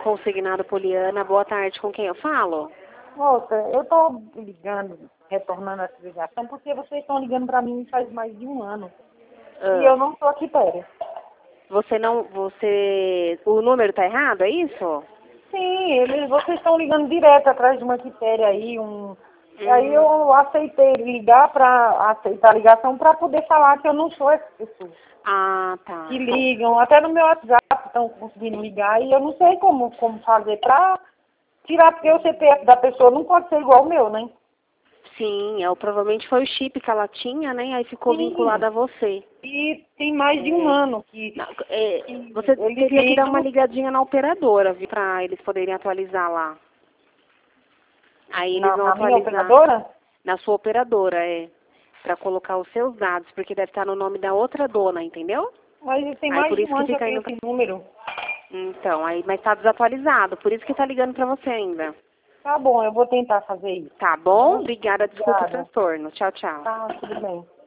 consignado Poliana. Boa tarde, com quem eu falo? Moça, eu tô ligando, retornando essa ligação, porque vocês estão ligando pra mim faz mais de um ano. E eu não tô aqui perto. O número tá errado, é isso? Sim, vocês estão ligando direto atrás de uma quitéria aí, Aí eu aceitei ligar pra aceitar a ligação pra poder falar que eu não sou essa pessoa. Ah, tá. Que ligam, até no meu WhatsApp estão conseguindo ligar e eu não sei como fazer pra tirar, porque o CPF da pessoa não pode ser igual ao meu, né? Sim, provavelmente foi o chip que ela tinha, né? Aí ficou Sim. vinculado a você. E tem mais de um ano que... Você teria que dar uma ligadinha na operadora, viu? Pra eles poderem atualizar lá. Aí eles vão Na atualizar. minha operadora? Na sua operadora, pra colocar os seus dados, porque deve estar no nome da outra dona, entendeu? Mas tem Aí mais por de isso um que ano que eu fica tenho indo... esse número. Então, mas tá desatualizado, por isso que tá ligando pra você ainda. Tá bom, eu vou tentar fazer isso. Tá bom? Obrigada, desculpa o transtorno. Tchau, tchau. Tá, tudo bem.